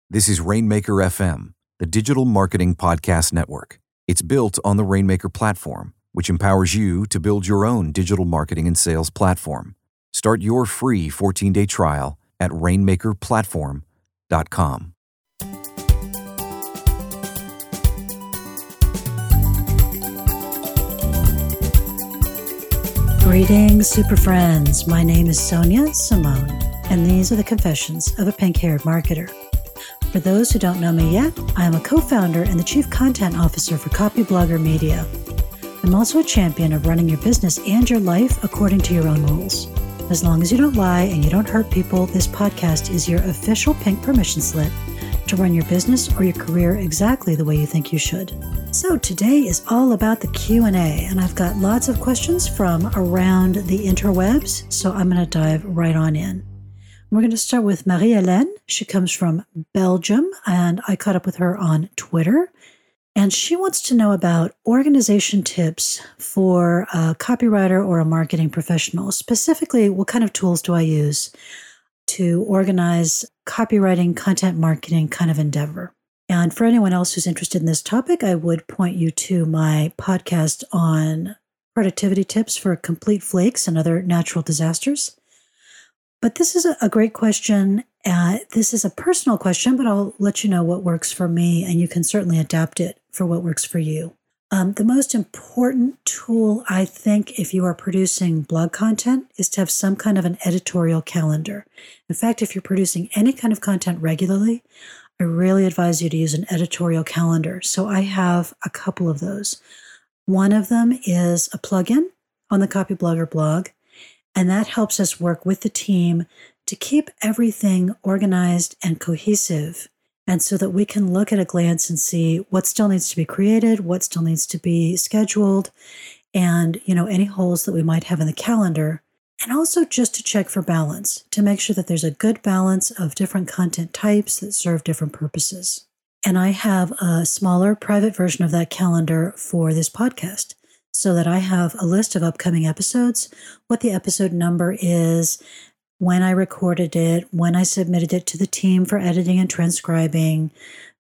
This is Rainmaker FM, the digital marketing podcast network. It's built on the Rainmaker platform, which empowers you to build your own digital marketing and sales platform. Start your free 14-day trial at rainmakerplatform.com. Greetings, super friends. My name is Sonia Simone, and these are the confessions of a pink-haired marketer. For those who don't know me yet, I am a co-founder and the chief content officer for Copyblogger Media. I'm also a champion of running your business and your life according to your own rules. As long as you don't lie and you don't hurt people, this podcast is your official pink permission slip to run your business or your career exactly the way you think you should. So today is all about the Q&A, and I've got lots of questions from around the interwebs, so I'm going to dive right on in. We're going to start with Marie-Hélène. She comes from Belgium, and I caught up with her on Twitter. And she wants to know about organization tips for a copywriter or a marketing professional. Specifically, what kind of tools do I use to organize copywriting, content marketing kind of endeavor? And for anyone else who's interested in this topic, I would point you to my podcast on productivity tips for complete flakes and other natural disasters. But this is a great question. This is a personal question, but I'll let you know what works for me, and you can certainly adapt it for what works for you. The most important tool, I think, if you are producing blog content, is to have some kind of an editorial calendar. In fact, if you're producing any kind of content regularly, I really advise you to use an editorial calendar. So I have a couple of those. One of them is a plugin on the Copyblogger blog, and that helps us work with the team to keep everything organized and cohesive, and so that we can look at a glance and see what still needs to be created, what still needs to be scheduled, and any holes that we might have in the calendar. And also just to check for balance, to make sure that there's a good balance of different content types that serve different purposes. And I have a smaller private version of that calendar for this podcast, so that I have a list of upcoming episodes, what the episode number is, when I recorded it, when I submitted it to the team for editing and transcribing,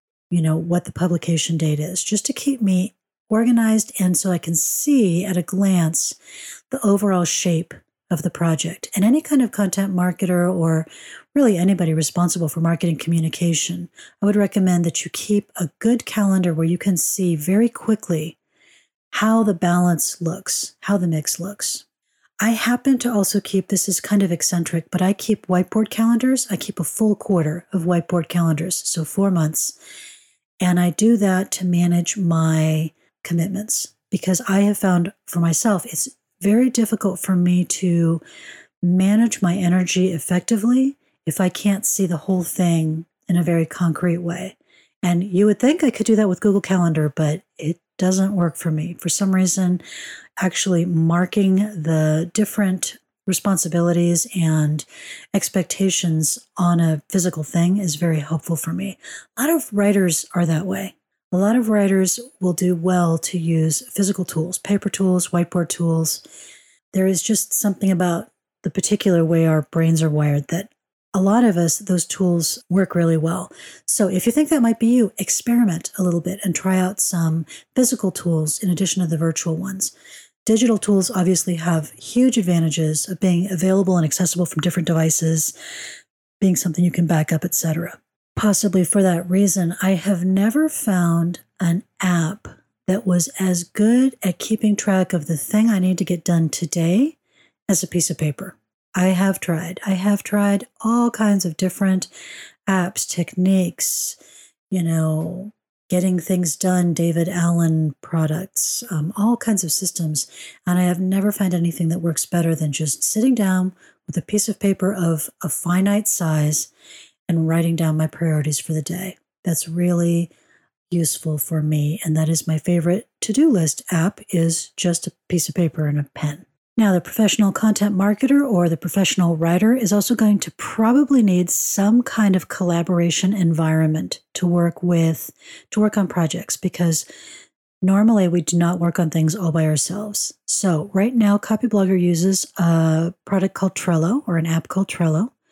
what the publication date is, just to keep me organized and so I can see at a glance the overall shape of the project. And any kind of content marketer, or really anybody responsible for marketing communication, I would recommend that you keep a good calendar where you can see very quickly how the balance looks, how the mix looks. I happen to also keep, this is kind of eccentric, but I keep whiteboard calendars. I keep a full quarter of whiteboard calendars, so 4 months. And I do that to manage my commitments, because I have found for myself, it's very difficult for me to manage my energy effectively if I can't see the whole thing in a very concrete way. And you would think I could do that with Google Calendar, but it doesn't work for me. For some reason, actually marking the different responsibilities and expectations on a physical thing is very helpful for me. A lot of writers are that way. A lot of writers will do well to use physical tools, paper tools, whiteboard tools. There is just something about the particular way our brains are wired that a lot of us, those tools work really well. So if you think that might be you, experiment a little bit and try out some physical tools in addition to the virtual ones. Digital tools obviously have huge advantages of being available and accessible from different devices, being something you can back up, etc. Possibly for that reason, I have never found an app that was as good at keeping track of the thing I need to get done today as a piece of paper. I have tried all kinds of different apps, techniques, getting things done, David Allen products, all kinds of systems. And I have never found anything that works better than just sitting down with a piece of paper of a finite size and writing down my priorities for the day. That's really useful for me. And that is my favorite to-do list app, is just a piece of paper and a pen. Now, the professional content marketer or the professional writer is also going to probably need some kind of collaboration environment to work on projects, because normally we do not work on things all by ourselves. So right now, Copyblogger uses a product called Trello, or an app called Trello,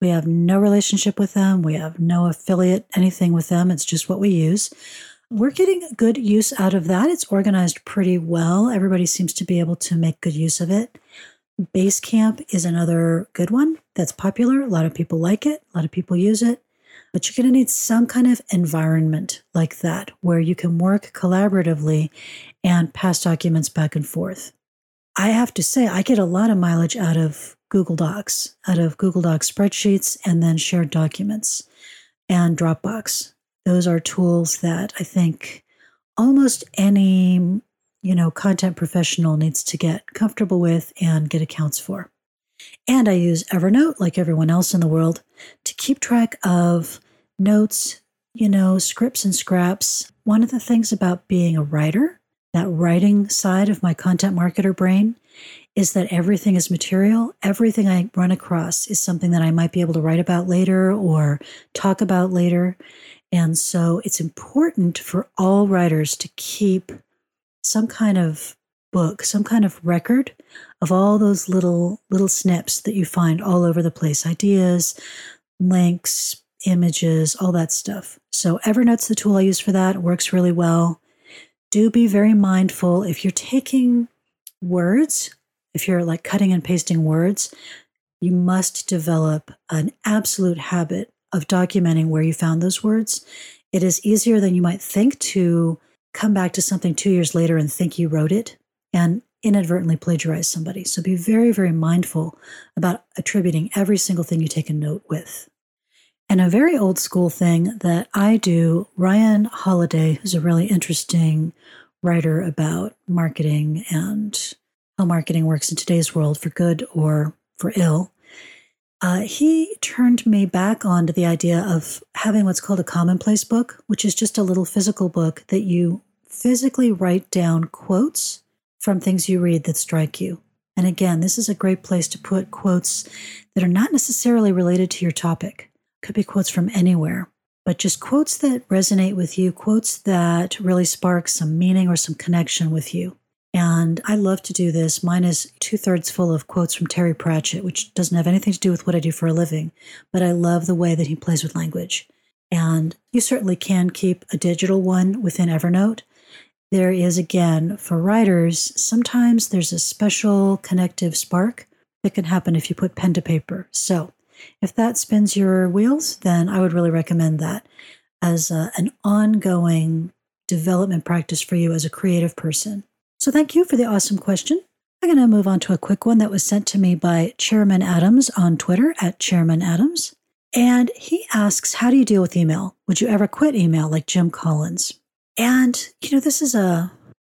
We have no relationship with them. We have no affiliate, anything with them. It's just what we use. We're getting good use out of that. It's organized pretty well. Everybody seems to be able to make good use of it. Basecamp is another good one that's popular. A lot of people like it. A lot of people use it. But you're going to need some kind of environment like that where you can work collaboratively and pass documents back and forth. I have to say, I get a lot of mileage out of Google Docs, spreadsheets, and then shared documents and Dropbox. Those are tools that I think almost any, content professional needs to get comfortable with and get accounts for. And I use Evernote, like everyone else in the world, to keep track of notes, scripts and scraps. One of the things about being a writer, that writing side of my content marketer brain, is that everything is material. Everything I run across is something that I might be able to write about later or talk about later. And so it's important for all writers to keep some kind of book, some kind of record of all those little snips that you find all over the place, ideas, links, images, all that stuff. So Evernote's the tool I use for that. It works really well. Do be very mindful if you're taking words, if you're like cutting and pasting words, you must develop an absolute habit of documenting where you found those words. It is easier than you might think to come back to something 2 years later and think you wrote it and inadvertently plagiarize somebody. So be very, very mindful about attributing every single thing you take a note with. And a very old school thing that I do, Ryan Holiday, who's a really interesting writer about marketing and how marketing works in today's world for good or for ill, he turned me back onto the idea of having what's called a commonplace book, which is just a little physical book that you physically write down quotes from things you read that strike you. And again, this is a great place to put quotes that are not necessarily related to your topic. Could be quotes from anywhere, but just quotes that resonate with you, quotes that really spark some meaning or some connection with you. And I love to do this. Mine is 2/3 full of quotes from Terry Pratchett, which doesn't have anything to do with what I do for a living, but I love the way that he plays with language. And you certainly can keep a digital one within Evernote. There is, again, for writers, sometimes there's a special connective spark that can happen if you put pen to paper. So if that spins your wheels, then I would really recommend that as an ongoing development practice for you as a creative person. So thank you for the awesome question. I'm going to move on to a quick one that was sent to me by Chairman Adams on Twitter @ChairmanAdams. And he asks, how do you deal with email? Would you ever quit email like Jim Collins? And, this is a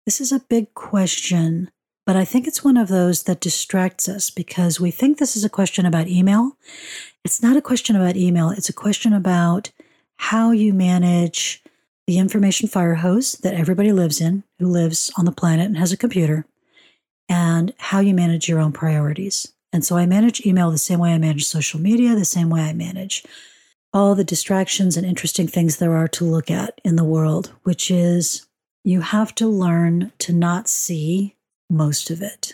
big question, but I think it's one of those that distracts us because we think this is a question about email. It's not a question about email. It's a question about how you manage the information fire hose that everybody lives in, who lives on the planet and has a computer, and how you manage your own priorities. And so I manage email the same way I manage social media, the same way I manage all the distractions and interesting things there are to look at in the world, which is you have to learn to not see most of it.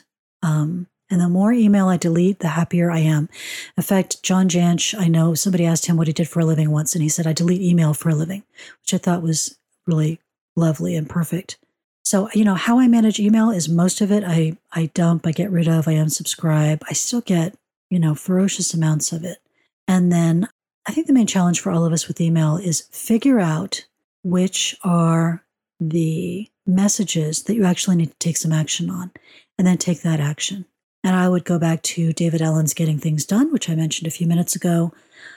And the more email I delete, the happier I am. In fact, John Jansch, I know somebody asked him what he did for a living once, and he said, I delete email for a living, which I thought was really lovely and perfect. So, how I manage email is most of it I dump, I get rid of, I unsubscribe. I still get, ferocious amounts of it. And then I think the main challenge for all of us with email is figure out which are the messages that you actually need to take some action on, and then take that action. And I would go back to David Allen's Getting Things Done, which I mentioned a few minutes ago.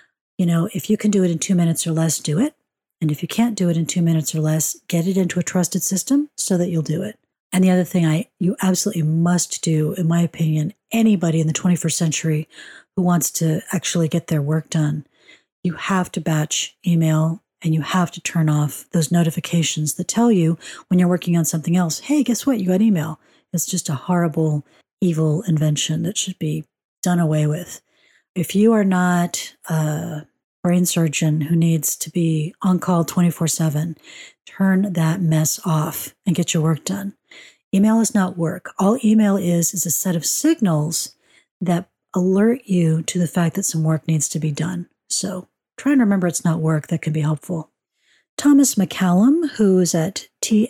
If you can do it in 2 minutes or less, do it. And if you can't do it in 2 minutes or less, get it into a trusted system so that you'll do it. And the other thing you absolutely must do, in my opinion, anybody in the 21st century who wants to actually get their work done, you have to batch email and you have to turn off those notifications that tell you when you're working on something else, hey, guess what? You got email. It's just a horrible, evil invention that should be done away with. If you are not a brain surgeon who needs to be on call 24/7, turn that mess off and get your work done. Email is not work. All email is a set of signals that alert you to the fact that some work needs to be done. So try and remember it's not work. That can be helpful. Thomas McCallum, who is at T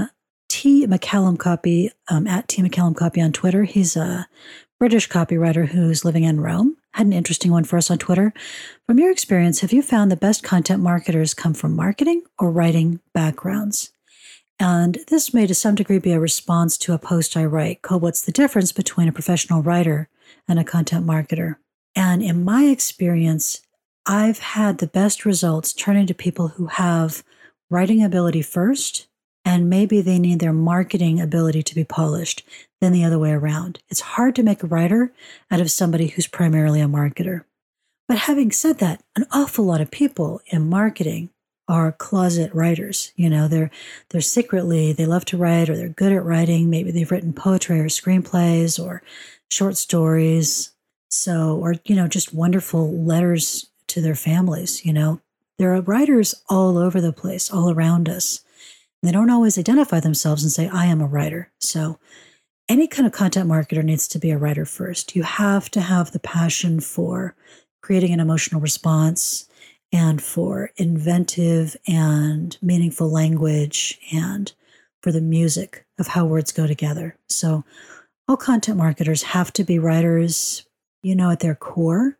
McCallum Copy, at T McCallum Copy on Twitter. He's a British copywriter who's living in Rome. Had an interesting one for us on Twitter. From your experience, have you found the best content marketers come from marketing or writing backgrounds? And this may to some degree be a response to a post I write called What's the Difference Between a Professional Writer and a Content Marketer? And in my experience, I've had the best results turning to people who have writing ability first, and maybe they need their marketing ability to be polished, than the other way around. It's hard to make a writer out of somebody who's primarily a marketer. But having said that, an awful lot of people in marketing are closet writers. You know, they're secretly, they love to write, or they're good at writing. Maybe they've written poetry or screenplays or short stories. So, or, just wonderful letters to their families. There are writers all over the place, all around us. And they don't always identify themselves and say, I am a writer. So any kind of content marketer needs to be a writer first. You have to have the passion for creating an emotional response and for inventive and meaningful language and for the music of how words go together. So all content marketers have to be writers, at their core,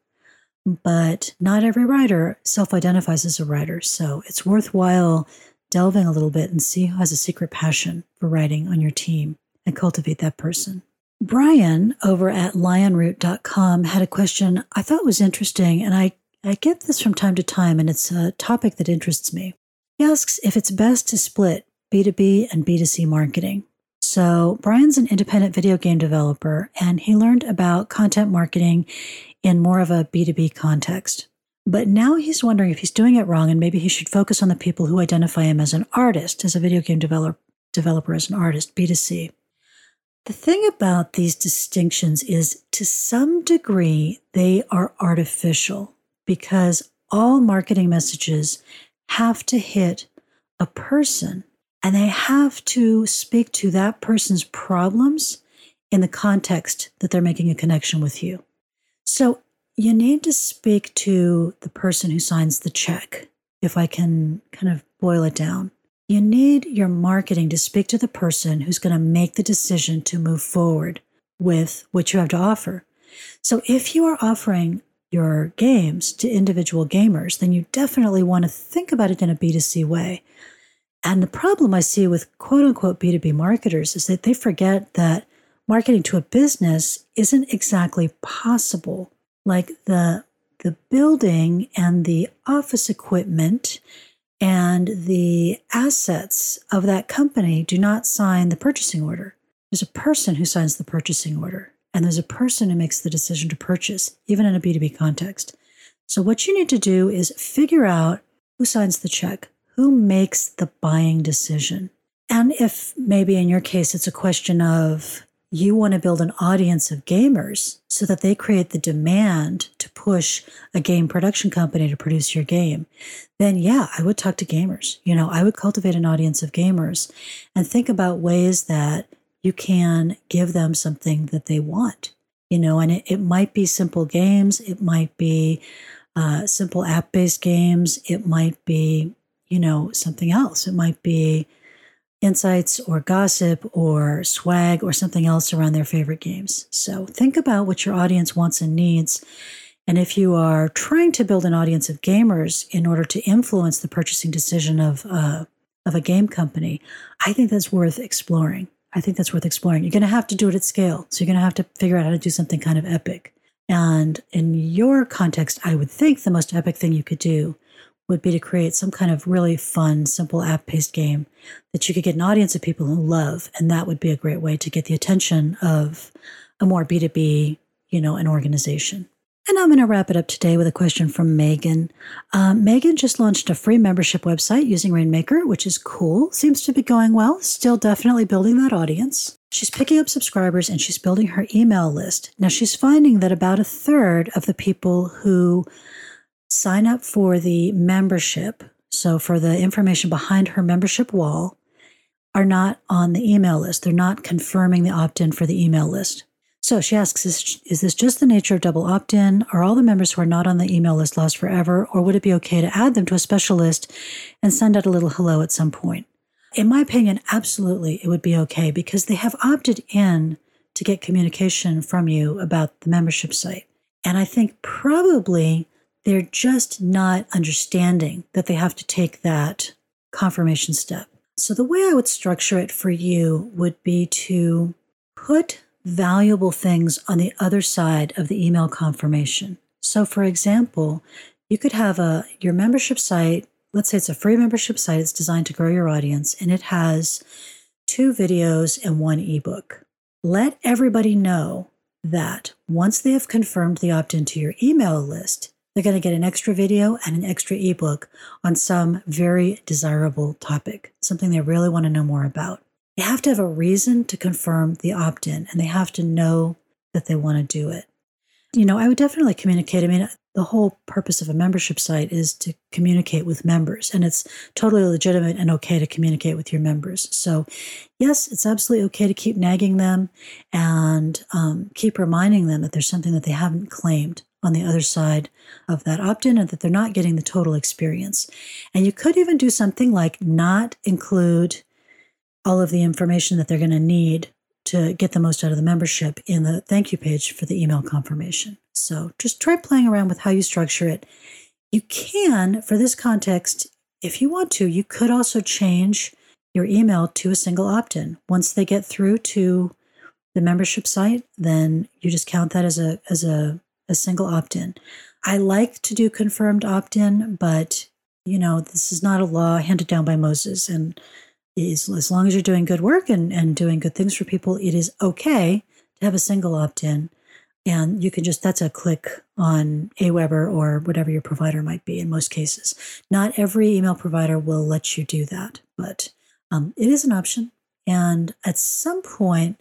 but not every writer self-identifies as a writer. So it's worthwhile delving a little bit and see who has a secret passion for writing on your team and cultivate that person. Brian over at lionroot.com had a question I thought was interesting, and I get this from time to time, and it's a topic that interests me. He asks if it's best to split B2B and B2C marketing. So Brian's an independent video game developer, and he learned about content marketing in more of a B2B context. But now he's wondering if he's doing it wrong, and maybe he should focus on the people who identify him as an artist, as a video game developer as an artist, B2C. The thing about these distinctions is, to some degree, they are artificial, because all marketing messages have to hit a person, and they have to speak to that person's problems in the context that they're making a connection with you. So you need to speak to the person who signs the check, if I can kind of boil it down. You need your marketing to speak to the person who's going to make the decision to move forward with what you have to offer. So if you are offering your games to individual gamers, then you definitely want to think about it in a B2C way. And the problem I see with quote-unquote B2B marketers is that they forget that marketing to a business isn't exactly possible. Like the building and the office equipment and the assets of that company do not sign the purchasing order. There's a person who signs the purchasing order, and there's a person who makes the decision to purchase, even in a B2B context. So what you need to do is figure out who signs the check, who makes the buying decision. And if maybe in your case it's a question of you want to build an audience of gamers so that they create the demand to push a game production company to produce your game, then yeah, I would talk to gamers. I would cultivate an audience of gamers and think about ways that you can give them something that they want. And it might be simple games. It might be simple app-based games. It might be, something else. It might be insights or gossip or swag or something else around their favorite games. So think about what your audience wants and needs. And if you are trying to build an audience of gamers in order to influence the purchasing decision of a game company, I think that's worth exploring. You're going to have to do it at scale. So you're going to have to figure out how to do something kind of epic. And in your context, I would think the most epic thing you could do would be to create some kind of really fun, simple app-based game that you could get an audience of people who love. And that would be a great way to get the attention of a more B2B, an organization. And I'm going to wrap it up today with a question from Megan. Megan just launched a free membership website using Rainmaker, which is cool. Seems to be going well. Still definitely building that audience. She's picking up subscribers and she's building her email list. Now she's finding that about a third of the people who sign up for the membership, so for the information behind her membership wall, are not on the email list. They're not confirming the opt-in for the email list. So she asks, is this just the nature of double opt-in? Are all the members who are not on the email list lost forever? Or would it be okay to add them to a special list and send out a little hello at some point? In my opinion, absolutely, it would be okay because they have opted in to get communication from you about the membership site. And I think probably they're just not understanding that they have to take that confirmation step. So the way I would structure it for you would be to put valuable things on the other side of the email confirmation. So for example, you could have your membership site, let's say it's a free membership site, it's designed to grow your audience, and it has 2 videos and 1 ebook. Let everybody know that once they have confirmed the opt-in to your email list, they're going to get an extra video and an extra ebook on some very desirable topic, something they really want to know more about. They have to have a reason to confirm the opt-in, and they have to know that they want to do it. I would definitely communicate. I mean, the whole purpose of a membership site is to communicate with members, and it's totally legitimate and okay to communicate with your members. So yes, it's absolutely okay to keep nagging them and keep reminding them that there's something that they haven't claimed on the other side of that opt-in and that they're not getting the total experience. And you could even do something like not include all of the information that they're going to need to get the most out of the membership in the thank you page for the email confirmation. So just try playing around with how you structure it. You can, for this context, if you want to, you could also change your email to a single opt-in. Once they get through to the membership site, then you just count that as a single opt-in. I like to do confirmed opt-in, but this is not a law handed down by Moses, and as long as you're doing good work and doing good things for people, it is okay to have a single opt-in. And you can that's a click on Aweber or whatever your provider might be in most cases. Not every email provider will let you do that, but it is an option. And at some point,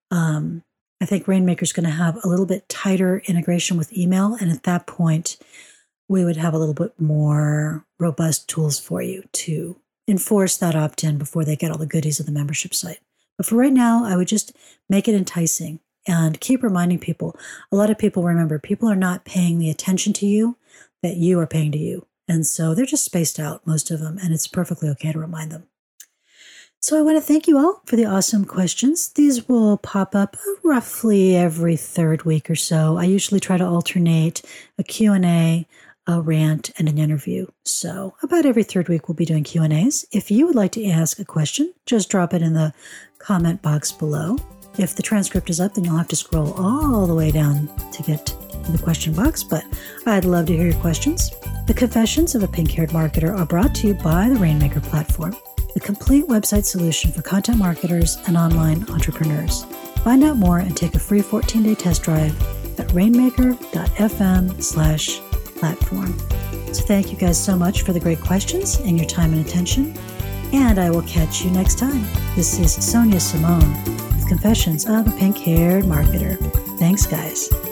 I think Rainmaker's going to have a little bit tighter integration with email. And at that point, we would have a little bit more robust tools for you to enforce that opt-in before they get all the goodies of the membership site. But for right now, I would just make it enticing and keep reminding people. A lot of people, remember, people are not paying the attention to you that you are paying to you. And so they're just spaced out, most of them, and it's perfectly okay to remind them. So I want to thank you all for the awesome questions. These will pop up roughly every 3rd week or so. I usually try to alternate a Q&A, a rant, and an interview. So about every 3rd week, we'll be doing Q&As. If you would like to ask a question, just drop it in the comment box below. If the transcript is up, then you'll have to scroll all the way down to get to the question box, but I'd love to hear your questions. The Confessions of a Pink-Haired Marketer are brought to you by the Rainmaker platform, the complete website solution for content marketers and online entrepreneurs. Find out more and take a free 14-day test drive at rainmaker.fm/platform. So thank you guys so much for the great questions and your time and attention. And I will catch you next time. This is Sonia Simone with Confessions of a Pink-Haired Marketer. Thanks, guys.